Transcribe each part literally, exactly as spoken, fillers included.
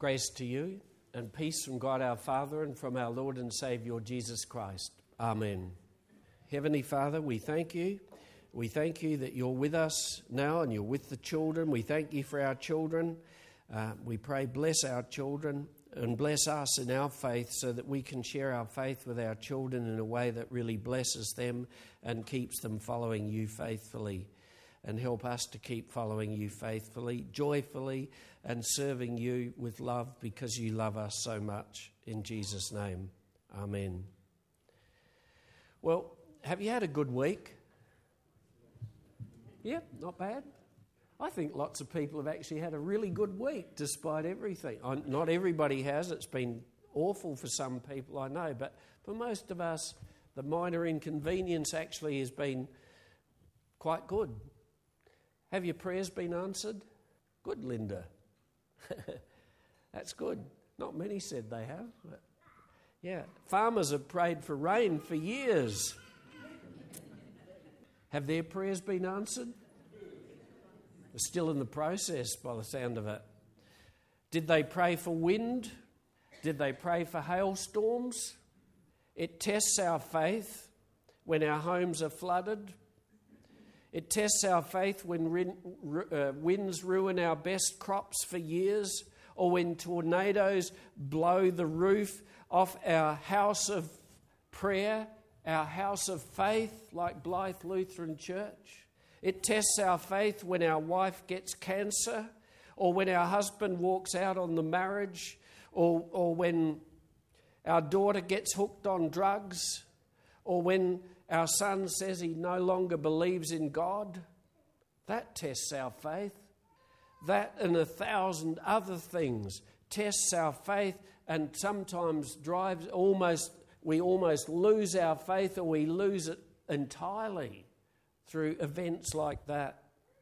Grace to you and peace from God our Father and from our Lord and Saviour Jesus Christ. Amen. Heavenly Father, we thank you. We thank you that you're with us now and you're with the children. We thank you for our children. Uh, we pray, bless our children and bless us in our faith so that we can share our faith with our children in a way that really blesses them and keeps them following you faithfully. And help us to keep following you faithfully, joyfully, and serving you with love because you love us so much. In Jesus' name, amen. Well, have you had a good week? Yeah, not bad. I think lots of people have actually had a really good week despite everything. Not everybody has. It's been awful for some people, I know. But for most of us, the minor inconvenience actually has been quite good. Have your prayers been answered? Good, Linda. That's good. Not many said they have. But yeah, farmers have prayed for rain for years. Have their prayers been answered? They're still in the process by the sound of it. Did they pray for wind? Did they pray for hailstorms? It tests our faith when our homes are flooded. It tests our faith when rin, uh, winds ruin our best crops for years, or when tornadoes blow the roof off our house of prayer, our house of faith, like Blythe Lutheran Church. It tests our faith when our wife gets cancer, or when our husband walks out on the marriage, or, or when our daughter gets hooked on drugs, or when our son says he no longer believes in God. That tests our faith. That and a thousand other things tests our faith and sometimes drives almost, we almost lose our faith or we lose it entirely through events like that.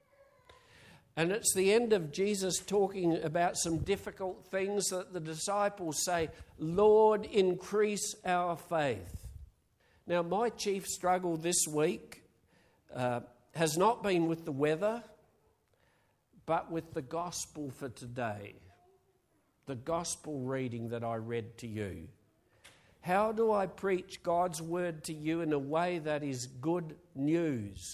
And it's the end of Jesus talking about some difficult things that the disciples say, Lord, increase our faith. Now, my chief struggle this week uh, has not been with the weather, but with the gospel for today, the gospel reading that I read to you. How do I preach God's word to you in a way that is good news,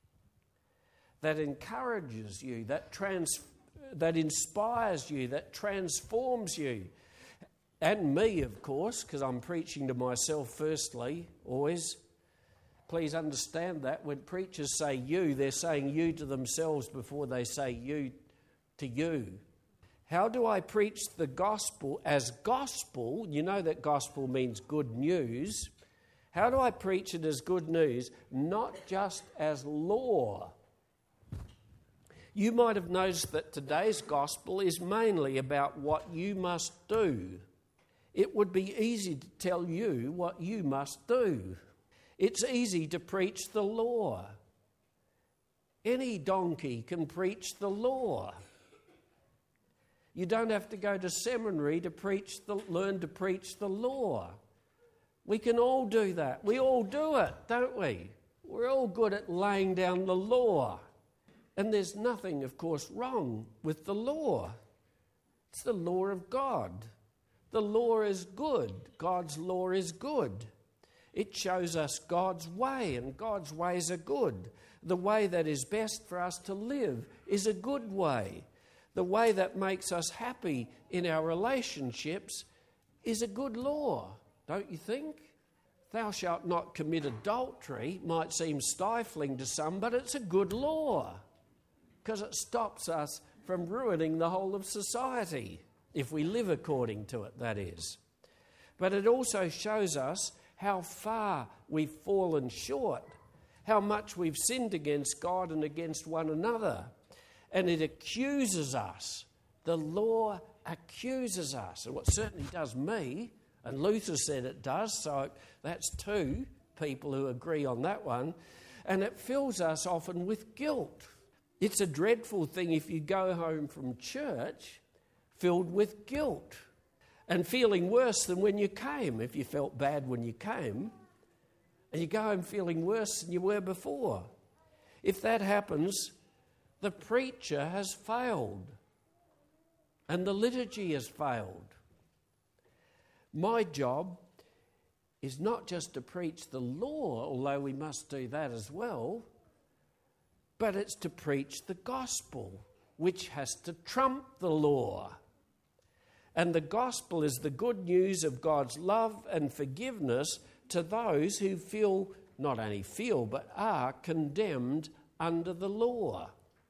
that encourages you, that trans, that inspires you, that transforms you? And me, of course, because I'm preaching to myself firstly, always. Please understand that when preachers say you, they're saying you to themselves before they say you to you. How do I preach the gospel as gospel? You know that gospel means good news. How do I preach it as good news, not just as law? You might have noticed that today's gospel is mainly about what you must do. It would be easy to tell you what you must do. It's easy to preach the law. Any donkey can preach the law. You don't have to go to seminary to preach the, learn to preach the law. We can all do that. We all do it, don't we? We're all good at laying down the law. And there's nothing, of course, wrong with the law. It's the law of God. The law is good. God's law is good. It shows us God's way, and God's ways are good. The way that is best for us to live is a good way. The way that makes us happy in our relationships is a good law, don't you think? Thou shalt not commit adultery might seem stifling to some, but it's a good law because it stops us from ruining the whole of society. If we live according to it, that is. But it also shows us how far we've fallen short, how much we've sinned against God and against one another. And it accuses us. The law accuses us. And what certainly does me, and Luther said it does, so that's two people who agree on that one. And it fills us often with guilt. It's a dreadful thing if you go home from church filled with guilt and feeling worse than when you came. If you felt bad when you came, and you go home feeling worse than you were before. If that happens, the preacher has failed. and the liturgy has failed. My job is not just to preach the law, although we must do that as well, but it's to preach the gospel, which has to trump the law. And the gospel is the good news of God's love and forgiveness to those who feel, not only feel, but are condemned under the law.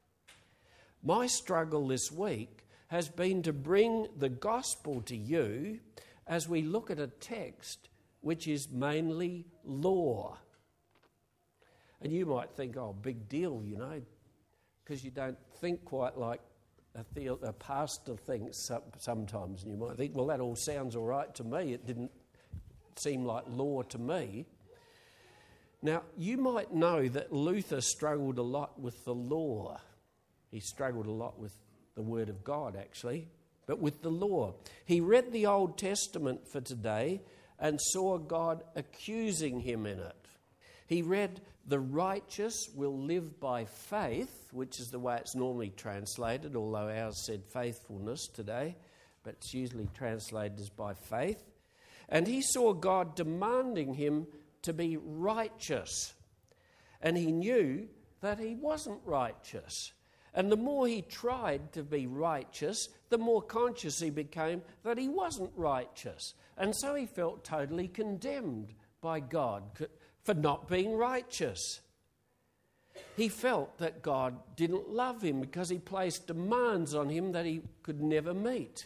My struggle this week has been to bring the gospel to you as we look at a text which is mainly law. And you might think, oh, big deal, you know, because you don't think quite like a, the- a pastor thinks sometimes. And you might think, well, that all sounds all right to me. It didn't seem like law to me. Now, you might know that Luther struggled a lot with the law. He struggled a lot with the Word of God, actually, but with the law. He read the Old Testament for today and saw God accusing him in it. He read, the righteous will live by faith, which is the way it's normally translated, although ours said faithfulness today, but it's usually translated as by faith. And he saw God demanding him to be righteous. And he knew that he wasn't righteous. And the more he tried to be righteous, the more conscious he became that he wasn't righteous. And so he felt totally condemned by God for not being righteous. He felt that God didn't love him because he placed demands on him that he could never meet.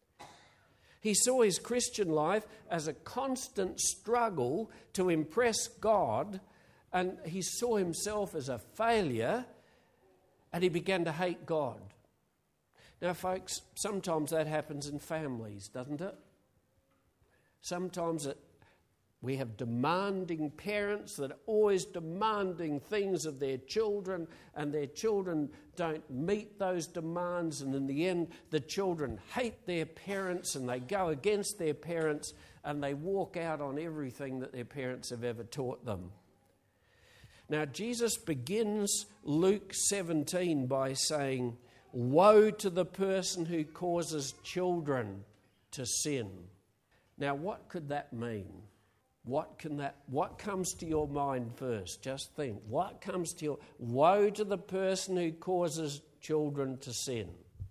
He saw his Christian life as a constant struggle to impress God, and he saw himself as a failure, and he began to hate God. Now, folks, sometimes that happens in families, doesn't it? Sometimes it, we have demanding parents that are always demanding things of their children, and their children don't meet those demands, and in the end, the children hate their parents, and they go against their parents, and they walk out on everything that their parents have ever taught them. Now, Jesus begins Luke seventeen by saying, woe to the person who causes children to sin. Now, what could that mean? What can that, what comes to your mind first? Just think. What comes to your, woe to the person who causes children to sin.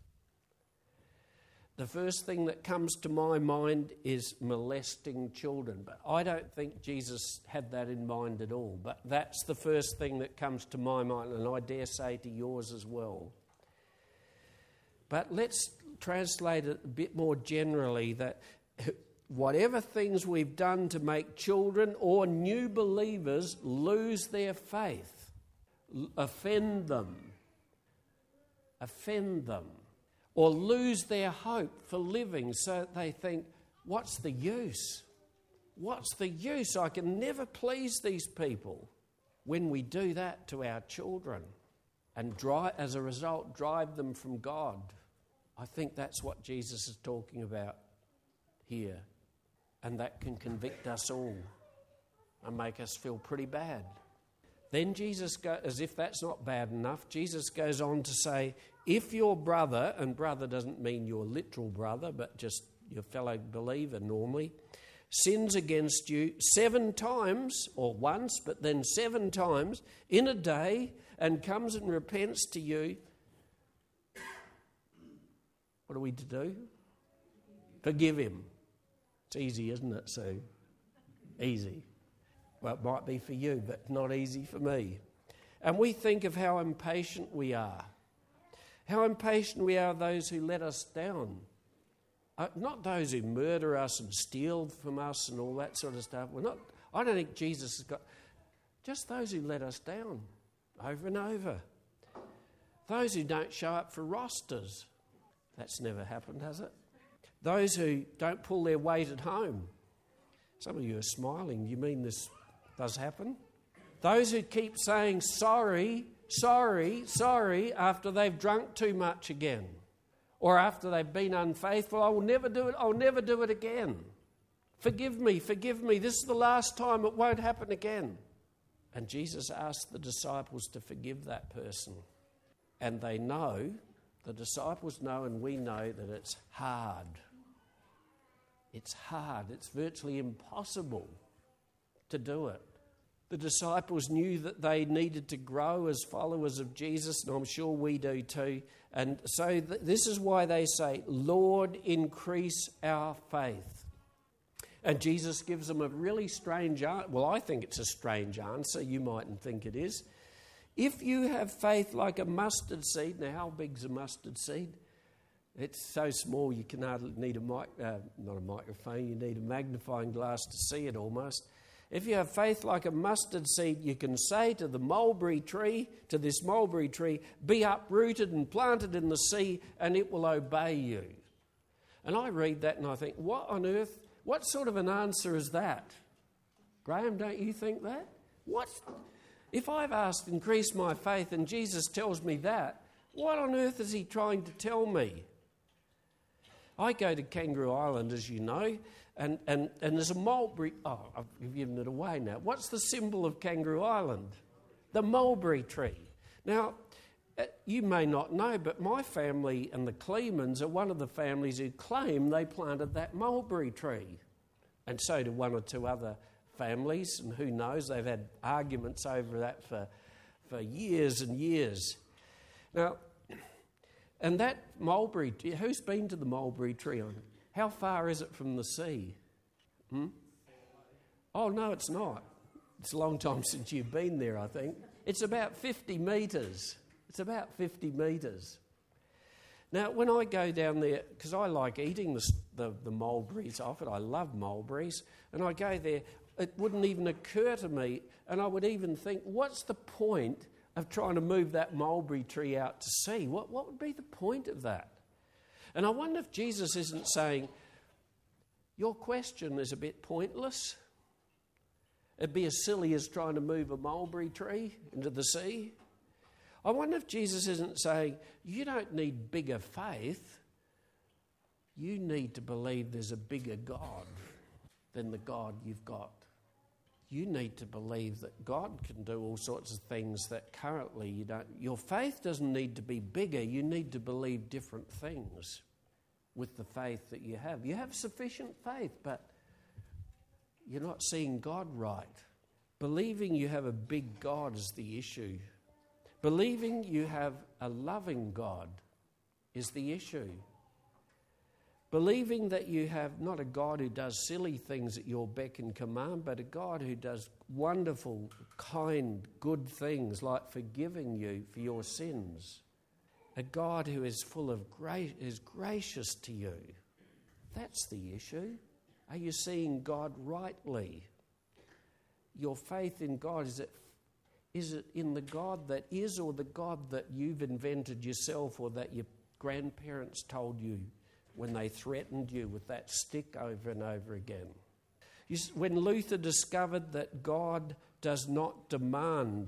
The first thing that comes to my mind is molesting children, but I don't think Jesus had that in mind at all. But that's the first thing that comes to my mind, and I dare say to yours as well. But let's translate it a bit more generally, that whatever things we've done to make children or new believers lose their faith, offend them, offend them, or lose their hope for living, so that they think, what's the use? What's the use? I can never please these people. When we do that to our children and drive, as a result, drive them from God, I think that's what Jesus is talking about here. And that can convict us all and make us feel pretty bad. Then Jesus, go, as if that's not bad enough, Jesus goes on to say, if your brother, and brother doesn't mean your literal brother, but just your fellow believer normally, sins against you seven times, or once, but then seven times in a day, and comes and repents to you, what are we to do? Forgive him. It's easy, isn't it, Sue? Easy. Well, it might be for you, but not easy for me. And we think of how impatient we are. How impatient we are of those who let us down. Uh, not those who murder us and steal from us and all that sort of stuff. We're not. I don't think Jesus has got... Just those who let us down over and over. Those who don't show up for rosters. That's never happened, has it? Those who don't pull their weight at home. Some of you are smiling. You mean this does happen? Those who keep saying sorry, sorry, sorry after they've drunk too much again. Or after they've been unfaithful. I will never do it. I'll never do it again. Forgive me, forgive me. This is the last time. It won't happen again. And Jesus asked the disciples to forgive that person. And they know The disciples know, and we know, that it's hard. It's hard. It's virtually impossible to do it. The disciples knew that they needed to grow as followers of Jesus, and I'm sure we do too. And so th- this is why they say, Lord, increase our faith. And Jesus gives them a really strange answer. Well, I think it's a strange answer. You mightn't think it is. If you have faith like a mustard seed. Now, how big's a mustard seed? It's so small you can hardly need a mic, uh, not a microphone, you need a magnifying glass to see it almost. If you have faith like a mustard seed, you can say to the mulberry tree, to this mulberry tree, be uprooted and planted in the sea, and it will obey you. And I read that and I think, what on earth, what sort of an answer is that? Graham, don't you think that? What? If I've asked, increase my faith, and Jesus tells me that, what on earth is he trying to tell me? I go to Kangaroo Island, as you know, and, and, and there's a mulberry... Oh, I've given it away now. What's the symbol of Kangaroo Island? The mulberry tree. Now, you may not know, but my family and the Clemans are one of the families who claim they planted that mulberry tree. And so do one or two other families, and who knows, they've had arguments over that for, for years and years. Now... And that mulberry, who's been to the mulberry tree? How far is it from the sea? Hmm? Oh, no, it's not. It's a long time since you've been there, I think. It's about fifty metres. It's about fifty metres. Now, when I go down there, because I like eating the, the, the mulberries off it, I love mulberries, and I go there, it wouldn't even occur to me, and I would even think, what's the point of trying to move that mulberry tree out to sea? What, what would be the point of that? And I wonder if Jesus isn't saying, your question is a bit pointless. It'd be as silly as trying to move a mulberry tree into the sea. I wonder if Jesus isn't saying, you don't need bigger faith. You need to believe there's a bigger God than the God you've got. You need to believe that God can do all sorts of things that currently you don't. Your faith doesn't need to be bigger. You need to believe different things with the faith that you have. You have sufficient faith, but you're not seeing God right. Believing you have a big God is the issue. Believing you have a loving God is the issue. Believing that you have not a God who does silly things at your beck and command, but a God who does wonderful, kind, good things like forgiving you for your sins. A God who is full of grace, is gracious to you. That's the issue. Are you seeing God rightly? Your faith in God, is it, is it in the God that is, or the God that you've invented yourself, or that your grandparents told you when they threatened you with that stick over and over again? You, when Luther discovered that God does not demand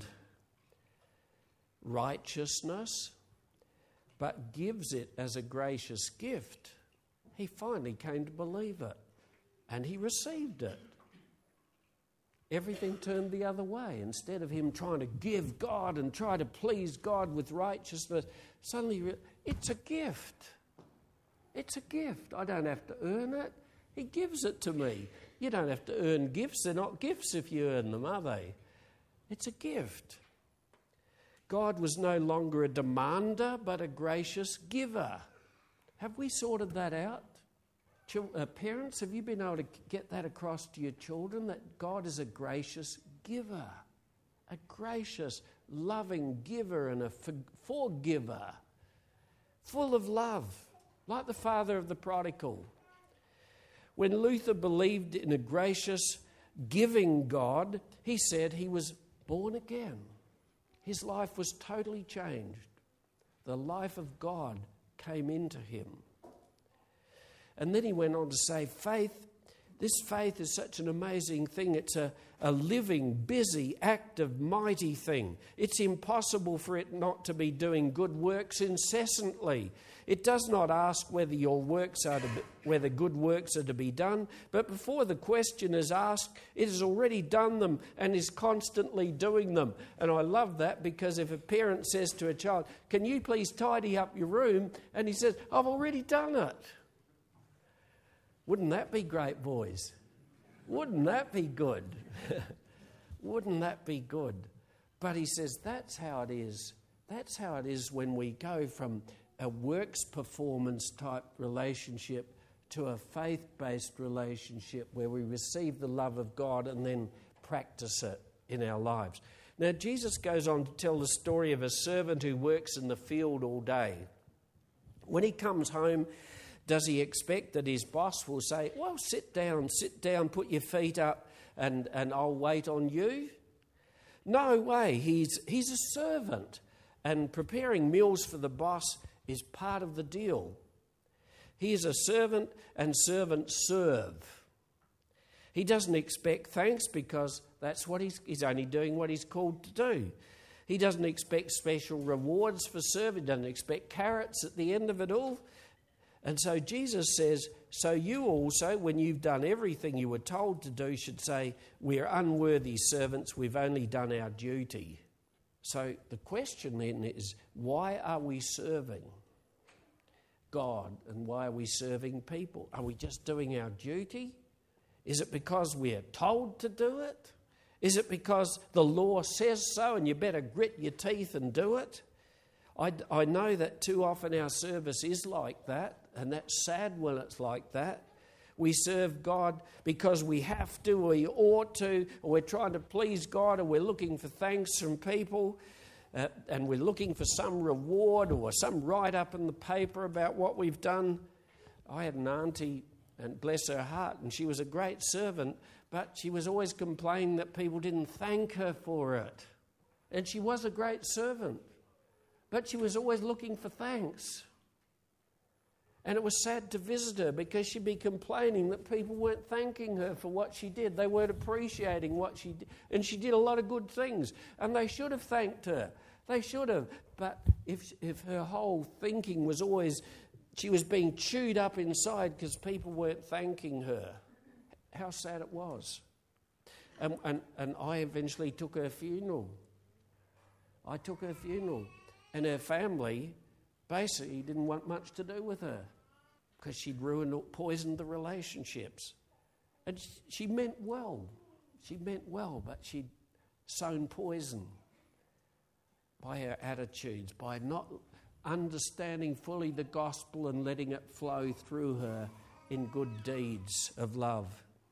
righteousness, but gives it as a gracious gift, he finally came to believe it, and he received it. Everything turned the other way. Instead of him trying to give God and try to please God with righteousness, suddenly it's a gift. It's a gift. I don't have to earn it. He gives it to me. You don't have to earn gifts. They're not gifts if you earn them, are they? It's a gift. God was no longer a demander, but a gracious giver. Have we sorted that out? Chil- uh, parents, have you been able to get that across to your children, that God is a gracious giver, a gracious, loving giver and a for- forgiver, full of love, like the father of the prodigal. When Luther believed in a gracious, giving God, he said he was born again. His life was totally changed. The life of God came into him. And then he went on to say, faith This faith is such an amazing thing. It's a, a living, busy, active, mighty thing. It's impossible for it not to be doing good works incessantly. It does not ask whether your works are to be, whether good works are to be done, but before the question is asked, it has already done them and is constantly doing them. And I love that, because if a parent says to a child, "Can you please tidy up your room?" and he says, "I've already done it." Wouldn't that be great, boys? Wouldn't that be good? Wouldn't that be good? But he says that's how it is. That's how it is when we go from a works performance type relationship to a faith-based relationship where we receive the love of God and then practice it in our lives. Now, Jesus goes on to tell the story of a servant who works in the field all day. When he comes home, does he expect that his boss will say, "Well, sit down, sit down, put your feet up, and, and I'll wait on you"? No way. He's, he's a servant, and preparing meals for the boss is part of the deal. He is a servant, and servants serve. He doesn't expect thanks, because that's what he's, he's only doing what he's called to do. He doesn't expect special rewards for serving. He doesn't expect carrots at the end of it all. And so Jesus says, so you also, when you've done everything you were told to do, should say, "We're unworthy servants, we've only done our duty." So the question then is, why are we serving God and why are we serving people? Are we just doing our duty? Is it because we're told to do it? Is it because the law says so and you better grit your teeth and do it? I, I know that too often our service is like that, and that's sad when it's like that. We serve God because we have to, or we ought to, or we're trying to please God, or we're looking for thanks from people, uh, and we're looking for some reward or some write-up in the paper about what we've done. I had an auntie, and bless her heart, and she was a great servant, but she was always complaining that people didn't thank her for it. And she was a great servant, but she was always looking for thanks. And it was sad to visit her, because she'd be complaining that people weren't thanking her for what she did. They weren't appreciating what she did. And she did a lot of good things, and they should have thanked her. They should have. But if if her whole thinking was always, she was being chewed up inside because people weren't thanking her, how sad it was. And, and, and I eventually took her funeral. I took her funeral. And her family basically didn't want much to do with her, because she'd ruined, poisoned the relationships. And she meant well. She meant well, but she'd sown poison by her attitudes, by not understanding fully the gospel and letting it flow through her in good deeds of love.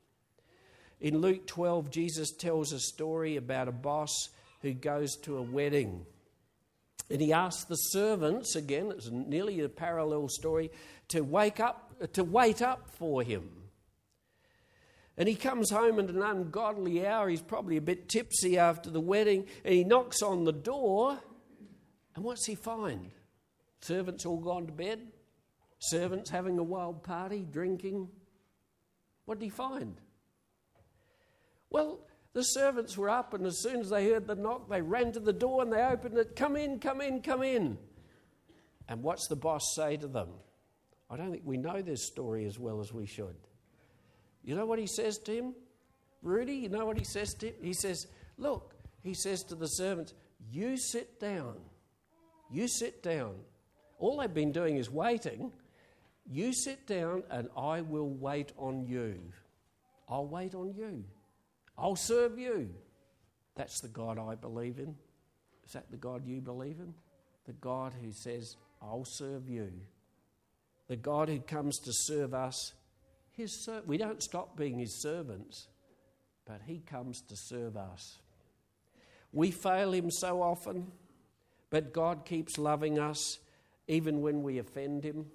In Luke twelve, Jesus tells a story about a boss who goes to a wedding. And he asks the servants, again, it's nearly a parallel story, to wake up, to wait up for him. And he comes home at an ungodly hour. He's probably a bit tipsy after the wedding, and he knocks on the door. And what's he find? Servants all gone to bed? Servants having a wild party, drinking? What did he find? Well, the servants were up, and as soon as they heard the knock, they ran to the door and they opened it. "Come in, come in, come in." And what's the boss say to them? I don't think we know this story as well as we should. You know what he says to him? Rudy, you know what he says to him? He says, look, he says to the servants, "You sit down. You sit down. All they've been doing is waiting. You sit down and I will wait on you. I'll wait on you. I'll serve you." That's the God I believe in. Is that the God you believe in? The God who says, "I'll serve you." The God who comes to serve us. His ser- we don't stop being his servants, but he comes to serve us. We fail him so often, but God keeps loving us even when we offend him.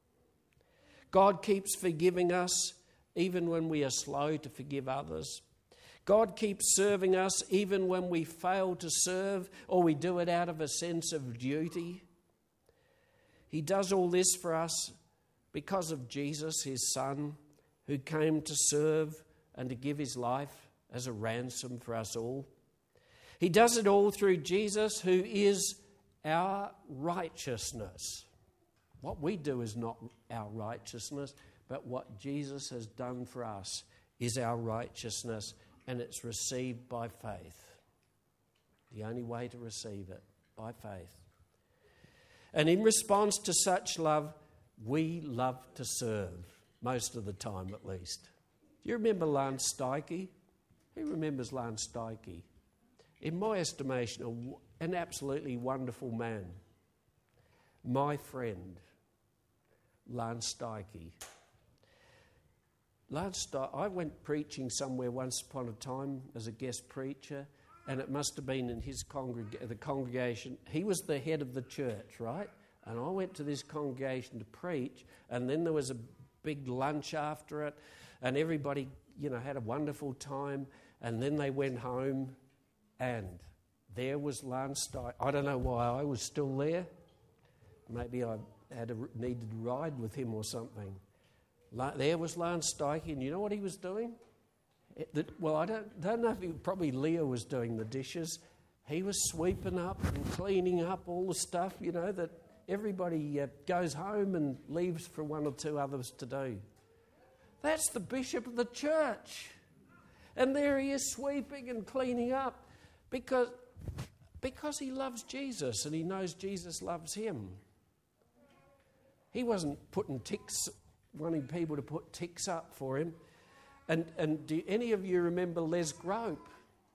God keeps forgiving us even when we are slow to forgive others. God keeps serving us even when we fail to serve or we do it out of a sense of duty. He does all this for us because of Jesus, his Son, who came to serve and to give his life as a ransom for us all. He does it all through Jesus, who is our righteousness. What we do is not our righteousness, but what Jesus has done for us is our righteousness, and it's received by faith. The only way to receive it, by faith. And in response to such love, we love to serve, most of the time at least. Do you remember Lance Steike? Who remembers Lance Steike? In my estimation, an absolutely wonderful man. My friend, Lance Steike. Lance Steike, I went preaching somewhere once upon a time as a guest preacher, and it must have been in his congreg- the congregation. He was the head of the church, right? And I went to this congregation to preach, and then there was a big lunch after it, and everybody, you know, had a wonderful time, and then they went home, and there was Lance Steike. I don't know why I was still there. Maybe I had a needed to ride with him or something. La- there was Lance Steike, and you know what he was doing? It, the, well, I don't, don't know if he, probably Leah was doing the dishes. He was sweeping up and cleaning up all the stuff, you know, that everybody uh, goes home and leaves for one or two others to do. That's the bishop of the church. And there he is sweeping and cleaning up because, because he loves Jesus and he knows Jesus loves him. He wasn't putting ticks, wanting people to put ticks up for him. And, and do any of you remember Les Grope?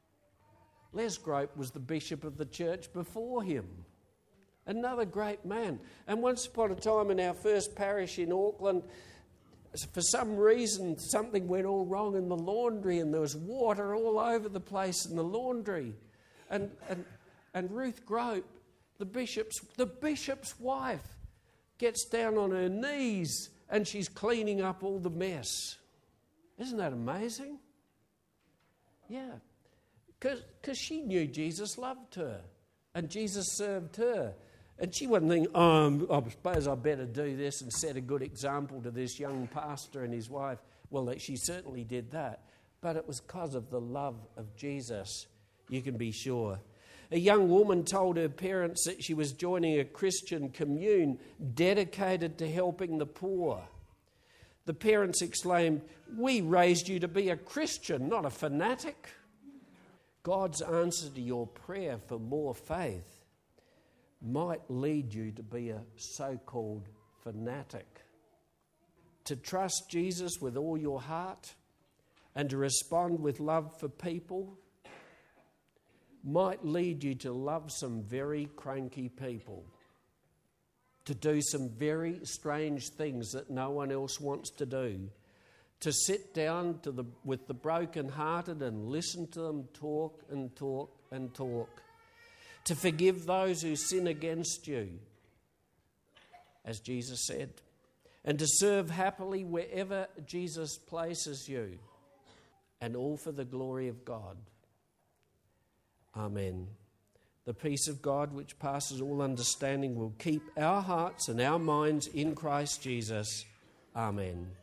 Les Grope was the bishop of the church before him. Another great man. And once upon a time in our first parish in Auckland, for some reason something went all wrong in the laundry, and there was water all over the place in the laundry. And and, and Ruth Grope, the bishop's the bishop's wife, gets down on her knees and she's cleaning up all the mess. Isn't that amazing? Yeah. Because she knew Jesus loved her and Jesus served her. And she wasn't thinking, oh, I suppose I better do this and set a good example to this young pastor and his wife. Well, she certainly did that. But it was because of the love of Jesus, you can be sure. A young woman told her parents that she was joining a Christian commune dedicated to helping the poor. The parents exclaimed, "We raised you to be a Christian, not a fanatic." God's answer to your prayer for more faith might lead you to be a so-called fanatic. To trust Jesus with all your heart and to respond with love for people might lead you to love some very cranky people, to do some very strange things that no one else wants to do, to sit down to the, with the brokenhearted and listen to them talk and talk and talk, to forgive those who sin against you, as Jesus said, and to serve happily wherever Jesus places you, and all for the glory of God. Amen. The peace of God, which passes all understanding, will keep our hearts and our minds in Christ Jesus. Amen.